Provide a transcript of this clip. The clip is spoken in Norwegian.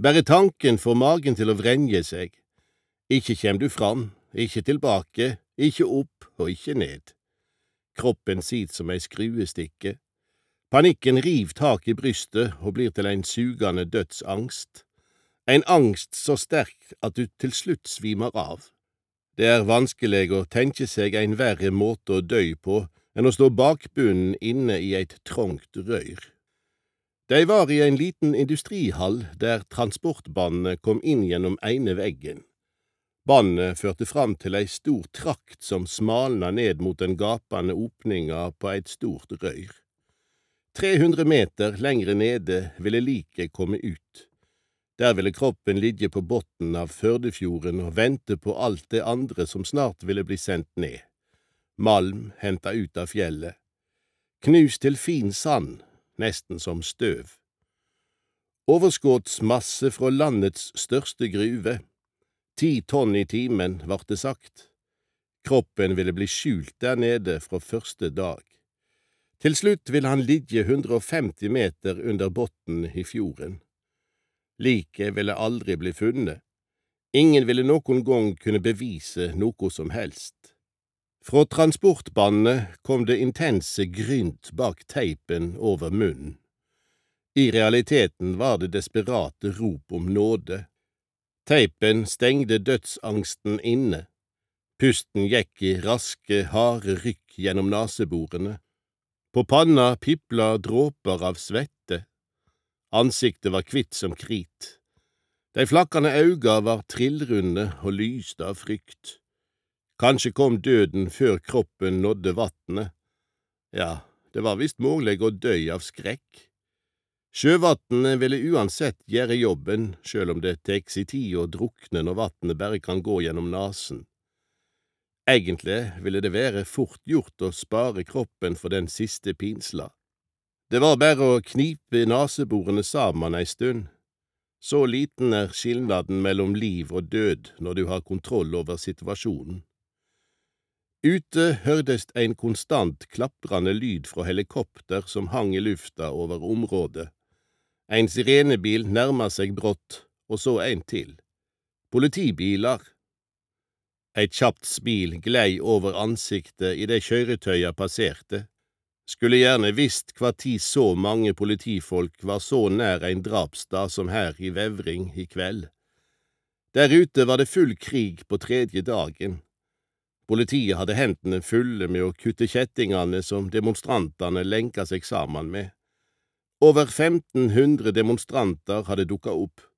Bare tanken får magen til å vrenje seg. Ikke kjem du fram, ikke tilbake, ikke opp og ikke ned. Kroppen sit som ei skruestikke. Panikken riv tak i brystet og blir til ein sugande dødsangst. Ein angst så sterk at du til slutt svimar av. Det er vanskelig å tenke seg ein verre måte å døy på enn å stå bakbunnen inne i eit trångt røyr. De var i ein liten industrihall der transportbanene kom inn gjennom ene veggen. Bandet førte fram til ei stor trakt som smalna ned mot den gapande åpninga på eit stort røyr. 300 meter lengre nede ville liket komme ut. Der ville kroppen ligge på botten av Førdefjorden og vente på alt det andre som snart ville bli sendt ned. Malm henta ut av fjellet. Knust til fin sand, nesten som støv. Overskottsmasse fra landets største gruve. 10 tonn i timen, vart det sagt. Kroppen ville bli skjult der nede fra første dag. Til slutt ville han ligge 150 meter under botten i fjorden. Liket ville aldri bli funnet. Ingen ville noen gang kunne bevise noe som helst. Fra transportbandet kom det intense grynt bak teipen over munnen. I realiteten var det desperate rop om nåde. Teipen stengde dødsangsten inne. Pusten gikk i raske, harde rykk gjennom naseborene. På panna pipla dråper av svette. Ansiktet var kvitt som krit. De flakkande auga var trillrunde og lyste av frykt. Kanskje kom døden før kroppen nådde vatnet. Ja, det var visst mulig å dø av skrekk. Sjøvatnet ville uansett gjøre jobben, sjøl om det tek si tid å drukne når vatnet bare kan gå gjennom nasen. Egentlig ville det være fort gjort å spare kroppen for den siste pinsla. Det var bare å knipe naseborene sammen ei stund. Så liten er skilnaden mellom liv og død når du har kontroll over situasjonen. Ute hørtes en konstant klaprande lyd fra helikopter som hang i lufta over området. En sirenebil nærma seg brått, og så en til. Politibiler. Et kjapt smil glei over ansiktet i det kjøretøya passerte. Skulle gjerne visst hva tid så mange politifolk var så nær ein drapsstad som her i Vevring i kveld. Der ute var det full krig på 3. dagen. Politiet hadde hendene fulle med å kutte kjettingene som demonstrantene lenka seg sammen med. Over 1500 demonstranter hadde dukket opp.